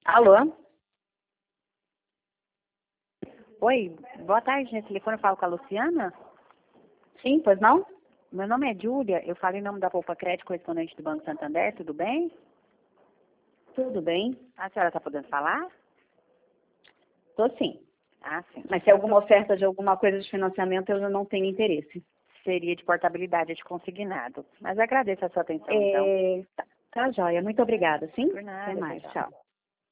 Alô? Oi, boa tarde, nesse telefone eu falo com a Luciana? Sim, pois não? Meu nome é Júlia, eu falo em nome da Poupa Crédito, correspondente do Banco Santander, tudo bem? Tudo bem. A senhora está podendo falar? Tô sim. Ah, sim. Mas se é alguma oferta de alguma coisa de financiamento, eu já não tenho interesse. Seria de portabilidade de consignado. Mas agradeço a sua atenção, então. Tá joia. Muito obrigada, sim? Por nada, Até mais. tchau. Tchau.